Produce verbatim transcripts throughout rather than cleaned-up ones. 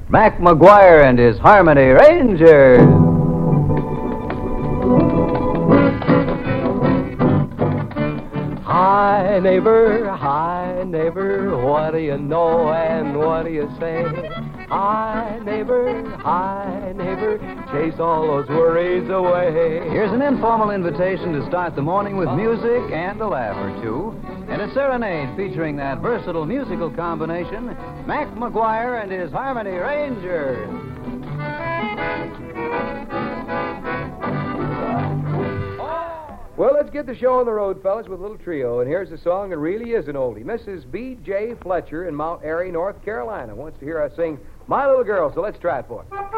Mac McGuire and his Harmony Rangers. Hi, neighbor, hi, neighbor, what do you know and what do you say? Hi, neighbor, hi, neighbor, chase all those worries away. Here's an informal invitation to start the morning with music and a laugh or two, and a serenade featuring that versatile musical combination, Mac McGuire and his Harmony Rangers. Well, let's get the show on the road, fellas, with a little trio. And here's a song that really is an oldie. Missus B J Fletcher in Mount Airy, North Carolina, wants to hear us sing My Little Girl, so let's try it for her.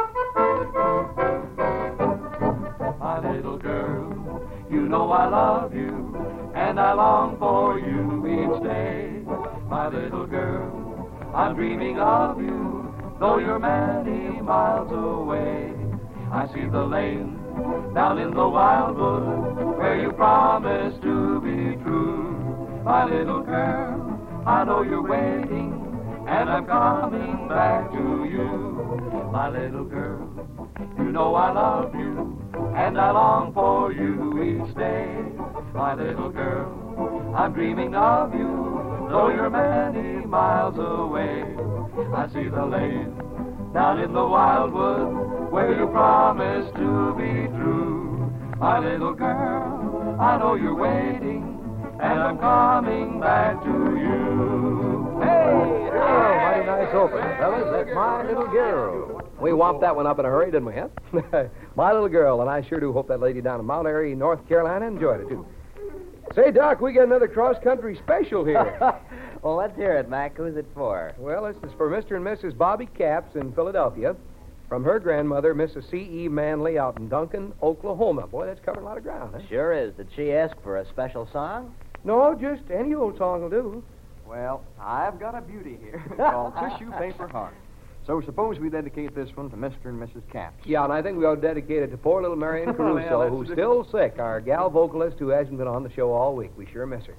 My little girl, you know I love you, and I long for you each day. My little girl, I'm dreaming of you, though you're many miles away. I see the lane down in the wildwood where you promised to be true. My little girl, I know you're waiting, and I'm coming back to you. My little girl, you know I love you, and I long for you each day. My little girl, I'm dreaming of you, though you're many miles away. I see the lane down in the wildwood where you promised to be true. My little girl, I know you're waiting, and I'm coming back to you. Hey, oh, mighty nice opening, fellas. That's My Little Girl. We whomped that one up in a hurry, didn't we, huh? My Little Girl, and I sure do hope that lady down in Mount Airy, North Carolina, enjoyed it, too. Say, Doc, we got another cross-country special here. Well, let's hear it, Mac. Who's it for? Well, this is for Mister and Missus Bobby Capps in Philadelphia, from her grandmother, Missus C E Manley, out in Duncan, Oklahoma. Boy, that's covering a lot of ground, huh? Sure is. Did she ask for a special song? No, just any old song will do. Well, I've got a beauty here called Tissue Paper Heart. So suppose we dedicate this one to Mister and Missus Capps. Yeah, and I think we ought to dedicate it to poor little Marion Caruso, Well, who's that's- still sick, our gal vocalist who hasn't been on the show all week. We sure miss her.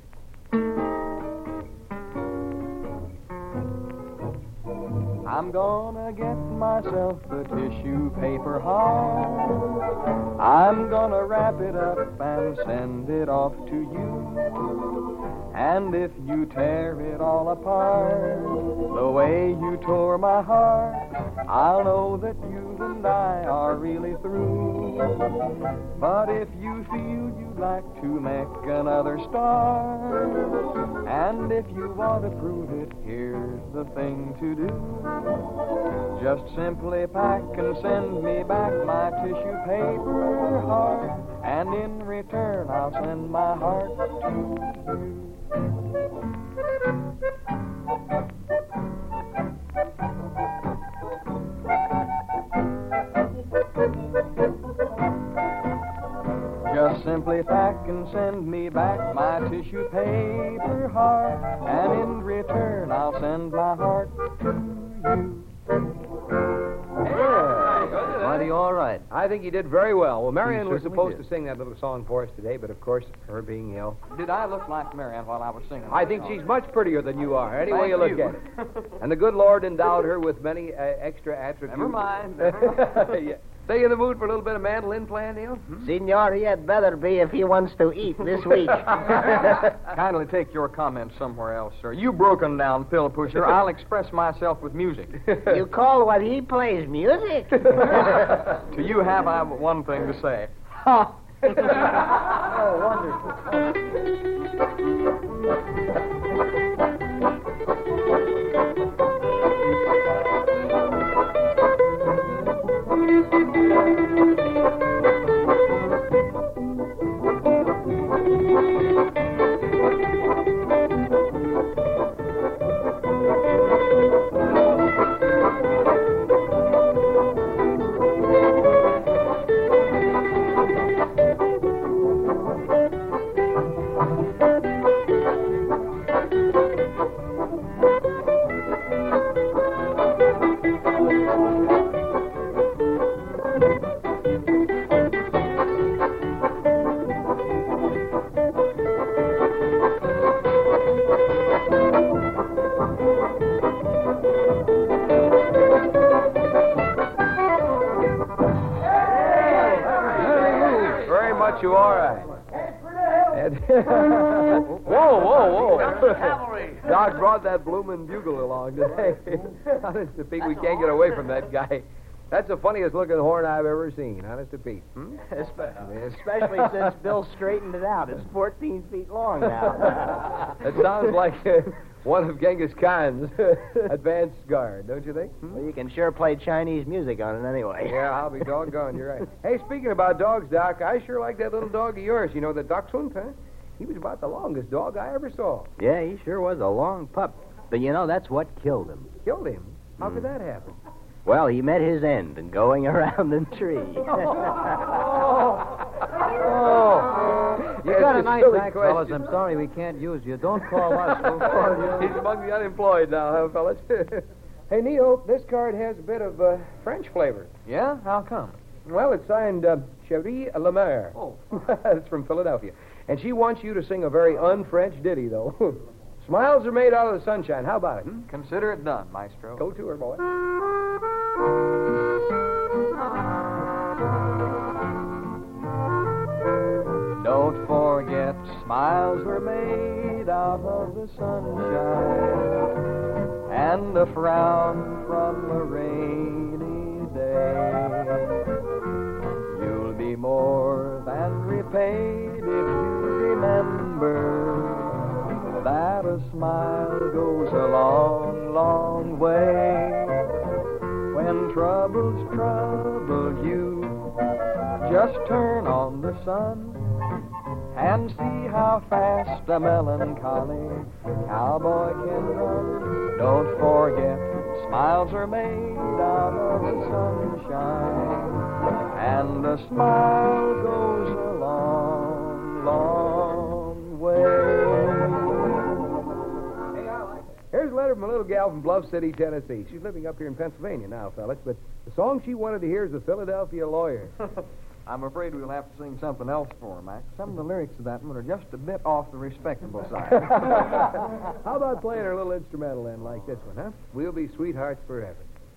I'm gonna get myself a tissue paper heart. I'm gonna wrap it up and send it off to you. And if you tear it all apart, the way you tore my heart, I'll know that you and I are really through. But if you feel you'd like to make another start, and if you want to prove it, here's the thing to do. Just simply pack and send me back my tissue paper heart, and in return I'll send my heart to you. Just simply pack and send me back my tissue paper heart, and in return I'll send my heart to you. Yeah. Mighty all right. I think you did very well. Well, Marion was certainly supposed did. to sing that little song for us today, but of course, her being ill. Did I look like Marianne while I was singing? I think she's much prettier than you are, any way you Thank look at it. And the good Lord endowed her with many uh, extra attributes. Never mind. Never mind. Yeah. Stay in the mood for a little bit of mandolin playing, Neil? Hmm? Senor, he had better be if he wants to eat this week. Kindly take your comments somewhere else, sir. You broken down pill pusher. I'll express myself with music. You call what he plays music? To you have I but one thing to say. Oh, got you all right. And whoa, whoa, whoa. Cavalry. Doc brought that blooming bugle along today. Honest to Pete, we can't get away from that guy. That's the funniest looking horn I've ever seen, honest to Pete. Hmm? Especially since Bill straightened it out. It's fourteen feet long now. It sounds like uh, one of Genghis Khan's advanced guard, don't you think? Hmm? Well, you can sure play Chinese music on it anyway. Yeah, I'll be doggone, you're right. Hey, speaking about dogs, Doc, I sure like that little dog of yours. You know, the Dachshund, huh? He was about the longest dog I ever saw. Yeah, he sure was a long pup. But, you know, that's what killed him. Killed him? How could that happen? Well, he met his end in going around the tree. Oh. You Yes, got a it's nice silly back, fellas. question. I'm sorry we can't use you. Don't call us. We'll call you. He's among the unemployed now, huh, fellas? Hey, Neil, this card has a bit of uh, French flavor. Yeah? How come? Well, it's signed uh, Cherie Lemaire. Oh. It's from Philadelphia. And she wants you to sing a very un-French ditty, though. Smiles are made out of the sunshine. How about it? Hmm? Consider it done, Maestro. Go to her, boy. Don't forget, smiles were made out of the sunshine, and a frown from a rainy day. You'll be more than repaid if you remember that a smile goes a long, long way. When troubles trouble you, just turn on the sun and see how fast a melancholy cowboy can run. Don't forget, smiles are made out of the sunshine, and a smile goes a long, long way. Here's a letter from a little gal from Bluff City, Tennessee. She's living up here in Pennsylvania now, fellas, but the song she wanted to hear is the Philadelphia Lawyer. I'm afraid we'll have to sing something else for her, Mac. Some of the lyrics of that one are just a bit off the respectable side. How about playing her little instrumental then, like this one, huh? We'll be sweethearts forever.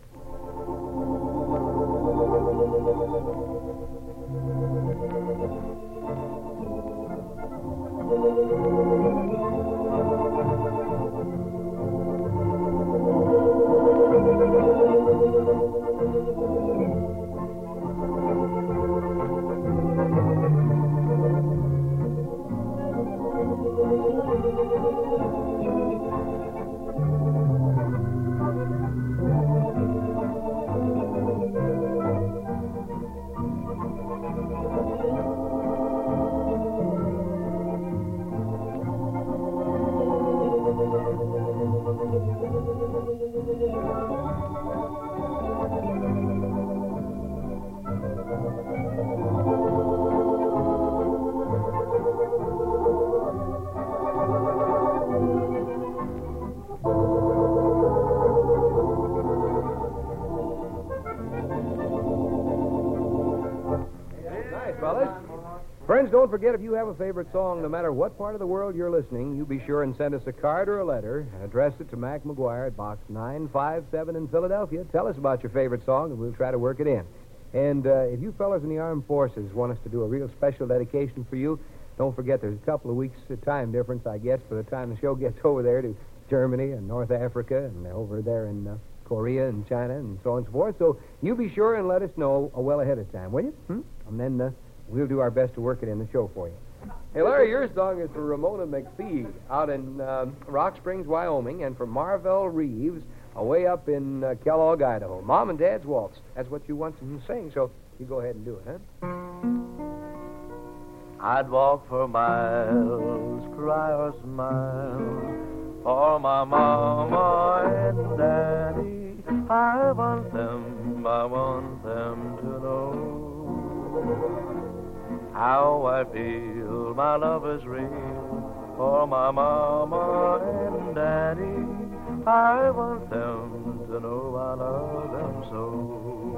Friends, don't forget, if you have a favorite song, no matter what part of the world you're listening, you be sure and send us a card or a letter and address it to Mac McGuire at Box nine five seven in Philadelphia. Tell us about your favorite song, and we'll try to work it in. And uh, if you fellas in the armed forces want us to do a real special dedication for you, don't forget there's a couple of weeks of time difference, I guess, by the time the show gets over there to Germany and North Africa and over there in uh, Korea and China and so on and so forth. So you be sure and let us know uh, well ahead of time, will you? Hmm? And then uh, we'll do our best to work it in the show for you. Hey, Larry, your song is for Ramona McPhee out in um, Rock Springs, Wyoming, and for Marvell Reeves away up in uh, Kellogg, Idaho. Mom and Dad's Waltz. That's what you want them to sing, so you go ahead and do it, huh? I'd walk for miles, cry or smile for my mama and daddy. I want them, I want them to know how I feel, my love is real for my mama and daddy. I want them to know I love them so.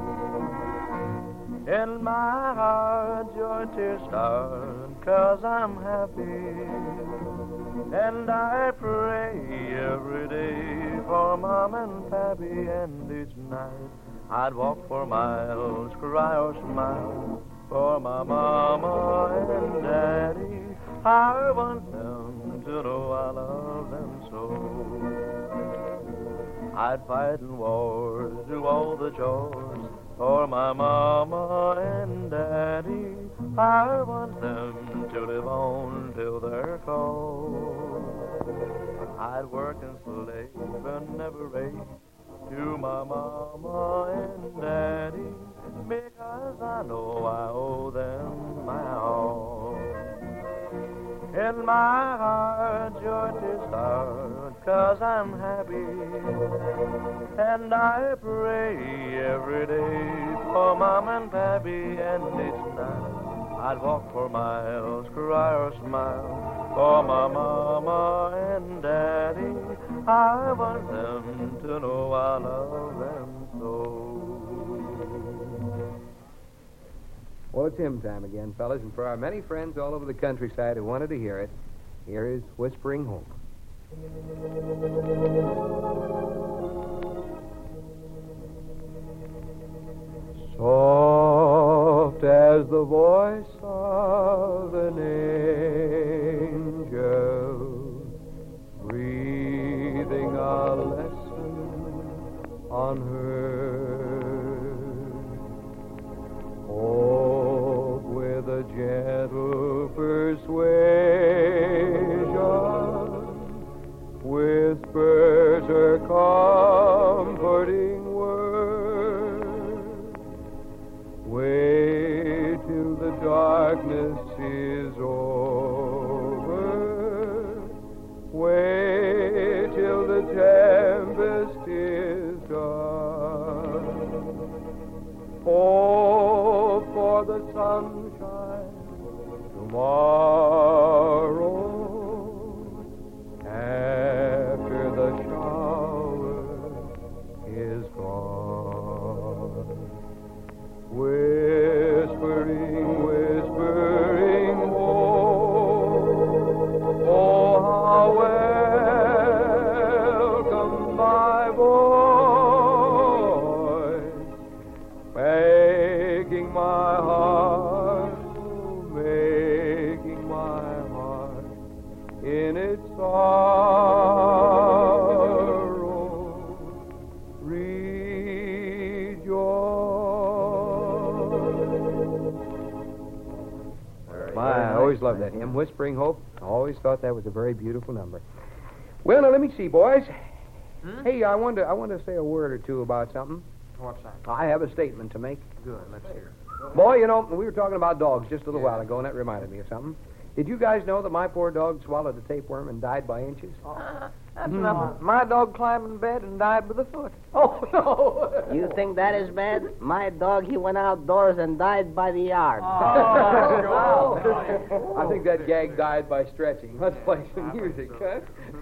In my heart your tears start, 'cause I'm happy, and I pray every day for Mom and Pappy, and each night I'd walk for miles, cry or smile for my mama and daddy. I want them to know I love them so. I'd fight in wars, do all the chores for my mama and daddy. I want them to live on till they're cold. I'd work and slave and never rate to my mama and daddy, because I know I owe them my all. In my heart, George is hard, 'cause I'm happy, and I pray every day for Mom and Pappy, and each night I'd walk for miles, cry or smile for my mama and daddy. I want them to know I love them so. Well, it's hymn time again, fellas, and for our many friends all over the countryside who wanted to hear it, here is Whispering Hope. Soft as the voice of an angel, breathing a lesson on her. Hope with a gentle persuasion whispers her comforting word. Wait till the darkness is over. Wait till the tempest is done. Hope for the sunshine tomorrow after the shower is gone. Whispering, whispering, oh, oh, how welcome my voice, making my heart, making my heart in its sorrow rejoice. My, I always loved that hymn, Whispering Hope. I always thought that was a very beautiful number. Well, now, let me see, boys. Hmm? Hey, I wanted, to, I wanted to say a word or two about something. What's that? I have a statement to make. Good, let's hear it. Boy, you know, we were talking about dogs just a little while ago, and that reminded me of something. Did you guys know that my poor dog swallowed a tapeworm and died by inches? That's nothing. My dog climbed in bed and died with a foot. Oh, no. You think that is bad? My dog, he went outdoors and died by the yard. Oh, I think that gag died by stretching. Let's play some music, huh?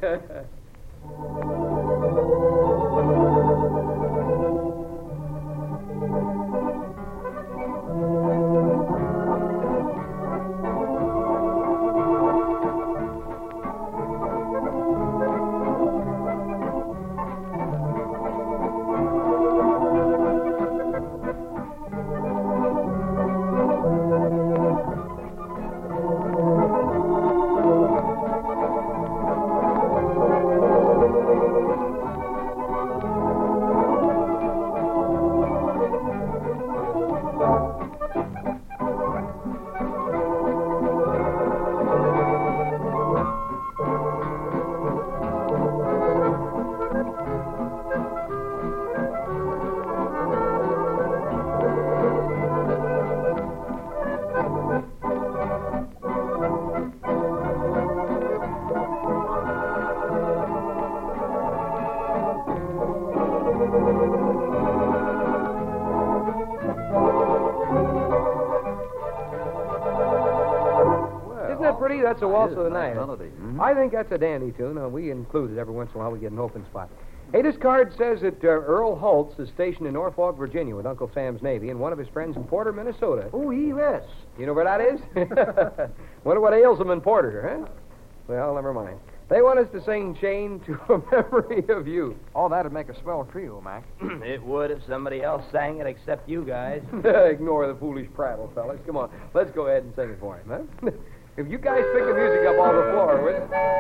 Pretty, that's a waltz of the night. Mm-hmm. I think that's a dandy tune. Uh, we include it every once in a while. We get an open spot. Hey, this card says that uh, Earl Holtz is stationed in Norfolk, Virginia with Uncle Sam's Navy, and one of his friends in Porter, Minnesota. Oh, yes. You know where that is? Wonder what ails him in Porter, huh? Well, never mind. They want us to sing Chain to a Memory of You. Oh, that'd make a swell trio, Mac. It would if somebody else sang it except you guys. Ignore the foolish prattle, fellas. Come on, let's go ahead and sing it for him, huh? If you guys pick the music up on the floor, will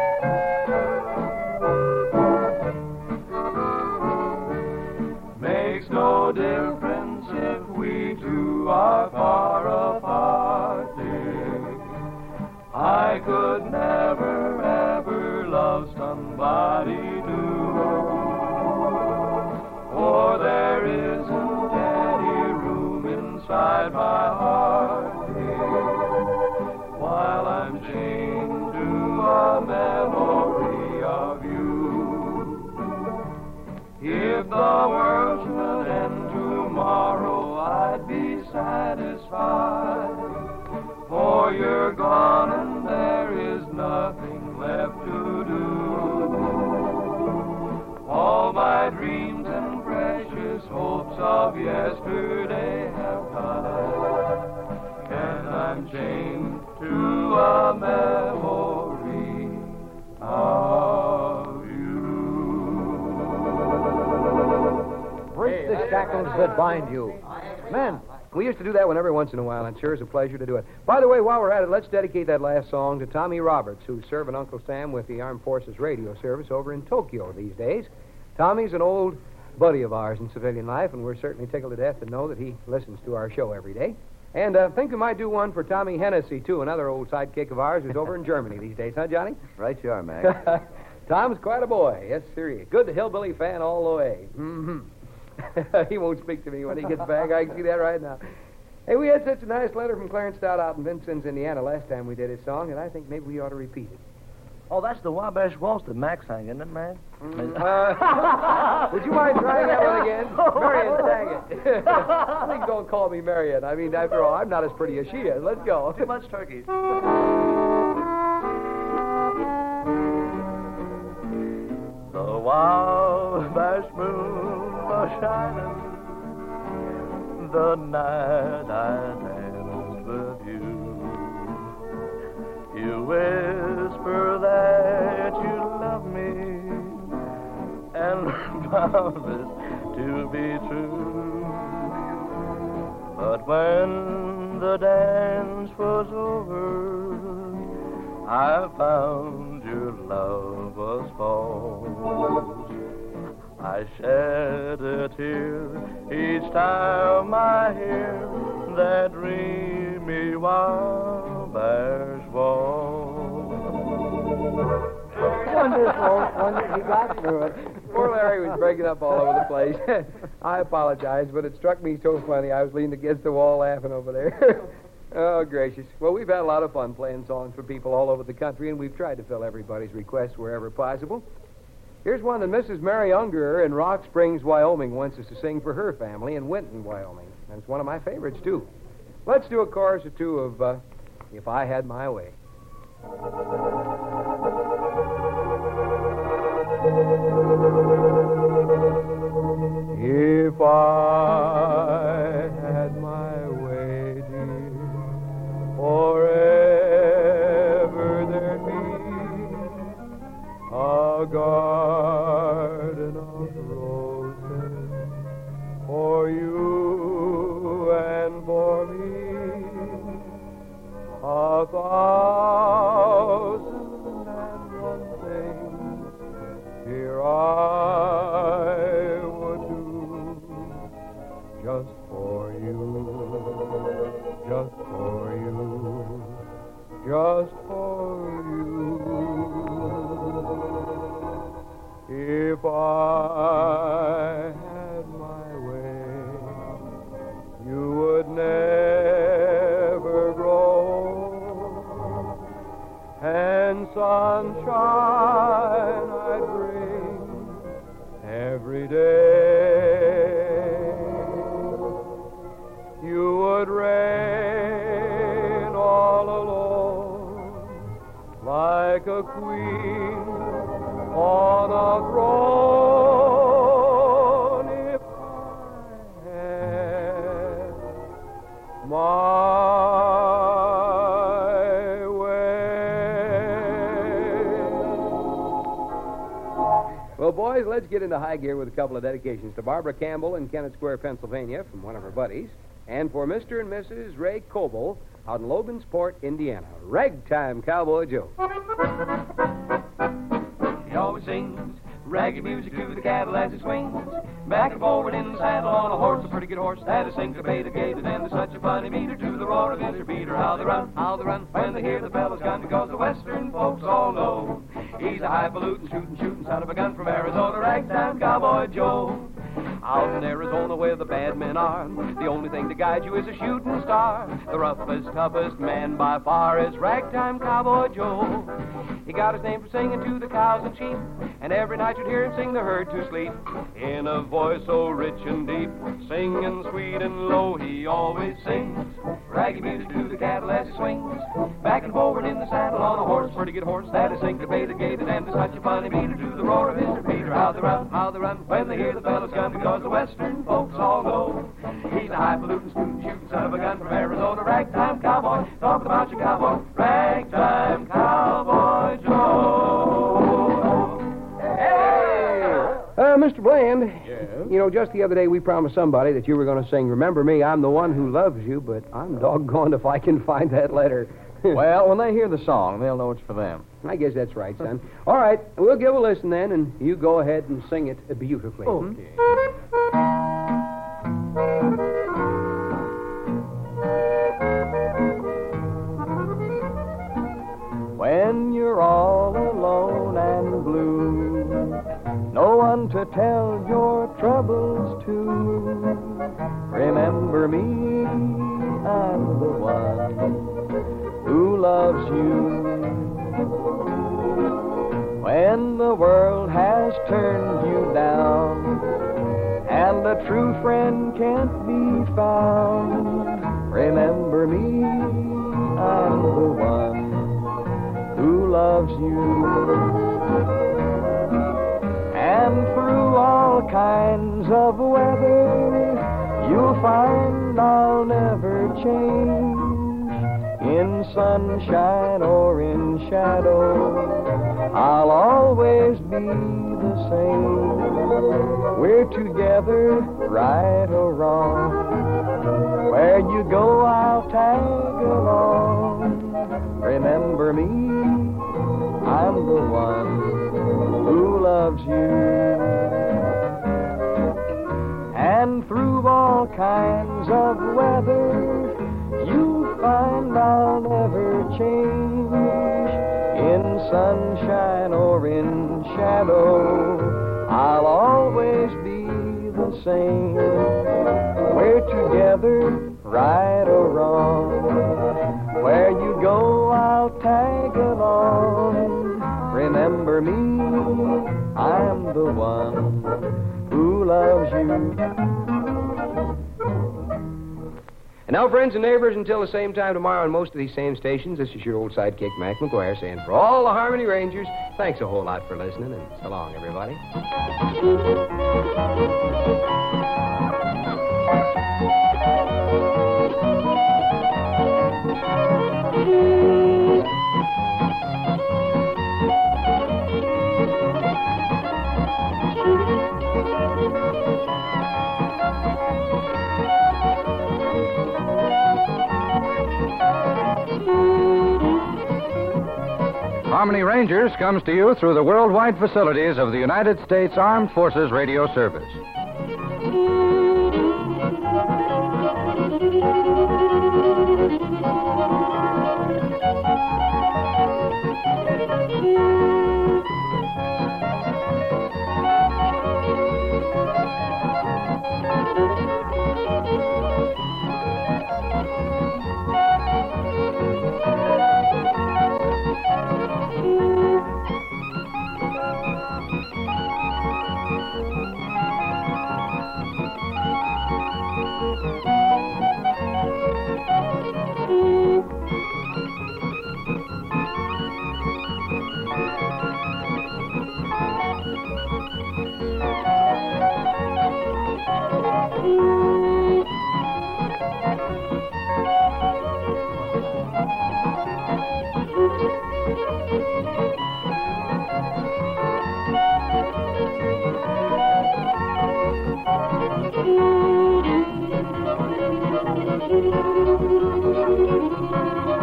you? Makes no difference if we two are far apart, dear. I could never, ever love somebody new. For there isn't any room inside my heart, dear, while I'm chained to a memory of you. If the world should end tomorrow, I'd be satisfied. For you're gone and there is nothing left to do. All my dreams and precious hopes of yesterday have died, and I'm chained to a memory of you. Break the shackles that bind you. Men, we used to do that one every once in a while, and it sure is a pleasure to do it. By the way, while we're at it, let's dedicate that last song to Tommy Roberts, who's serving Uncle Sam with the Armed Forces radio service over in Tokyo these days. Tommy's an old buddy of ours in civilian life, and we're certainly tickled to death to know that he listens to our show every day. And I uh, think we might do one for Tommy Hennessy, too, another old sidekick of ours who's over in Germany these days, huh, Johnny? right you are, Mac. Tom's quite a boy. Yes, sir. He is. Good hillbilly fan all the way. Mm-hmm. He won't speak to me when he gets back. I can see that right now. Hey, we had such a nice letter from Clarence Stout out in Vincennes, Indiana last time we did his song, and I think maybe we ought to repeat it. Oh, that's the Wabash Waltz that Mac sang, isn't it, man? Mm, uh, would you mind trying that one again? Marion, sang it. Please don't call me Marion. I mean, after all, I'm not as pretty as she is. Let's go. Too much turkey. The Wabash moon was shining the night I danced with you. You whisper that you love me and promise to be true. But when the dance was over, I found your love was false. I shed a tear each time I hear that dreamy Wabash waltz. Wonderful. Wonderful. He got through it. Poor Larry was breaking up all over the place. I apologize, but it struck me so funny. I was leaning against the wall laughing over there. Oh, gracious. Well, we've had a lot of fun playing songs for people all over the country, and we've tried to fill everybody's requests wherever possible. Here's one that Missus Mary Unger in Rock Springs, Wyoming, wants us to sing for her family in Winton, Wyoming. And it's one of my favorites, too. Let's do a chorus or two of uh, If I Had My Way. If I had my way, dear, forever there'd be a garden of roses for you and for me, a thousand and one things, dear, I would do just for you, just for you, just for you. If I had my way, you would never grow, and sunshine I'd bring every day. You would reign all alone like a queen on a throne. boys, let's get into high gear with a couple of dedications to Barbara Campbell in Kennett Square, Pennsylvania, from one of her buddies, and for Mister and Missus Ray Coble out in Logansport, Indiana. Ragtime Cowboy Joe. He always sings ragged music to the cattle as he swings, back and forward in the saddle on a horse, a pretty good horse that is syncopated, gated, and there's such a funny meter to the roar of Mister Peter. How they run, how they run when they hear the fellas gun, because the western folks all know he's a highfalutin, shooting, shooting son of a gun from Arizona, Ragtime Cowboy Joe. Out in Arizona where the bad men are, the only thing to guide you is a shooting star. The roughest, toughest man by far is Ragtime Cowboy Joe. He got his name for singing to the cows and sheep, and every night you'd hear him sing the herd to sleep. In a voice so rich and deep, singing sweet and low, he always sings raggy music to the cattle as he swings, back and forward in the saddle on a horse, pretty good horse that is syncopated, gated, and there's such a funny meter to the roar of Mister Peter. How they run, how they run when they hear the fellas gun, because the western folks all know he's a highfalutin, shooting, shooting son of a gun from Arizona, Ragtime Cowboy. Talk about your cowboy, Ragtime Cowboy Joe. Hey! Uh, Mister Bland. Yes? You know, just the other day we promised somebody that you were going to sing Remember Me, I'm the One Who Loves You, but I'm doggone if I can find that letter. Well, when they hear the song, they'll know it's for them. I guess that's right, son. All right, we'll give a listen then, and you go ahead and sing it beautifully. Okay. When you're all alone and blue, no one to tell your troubles to, remember me, I'm the one who loves you. When the world has turned you down and a true friend can't be found, remember me, I'm the one who loves you. And through all kinds of weather, you'll find I'll never change. In sunshine or in shadow, I'll always be the same. We're together, right or wrong. Where you go, I'll tag along. Remember me, I'm the one who loves you. And through all kinds of weather, you'll find I'll never change. In sunshine or in shadow, I'll always be the same. We're together, right or wrong. Where you go, I'll tag along. Remember me, I'm the one who loves you. And now, friends and neighbors, until the same time tomorrow on most of these same stations, this is your old sidekick, Mac McGuire, saying for all the Harmony Rangers, thanks a whole lot for listening, and so long, everybody. Harmony Rangers comes to you through the worldwide facilities of the United States Armed Forces Radio Service. Thank you.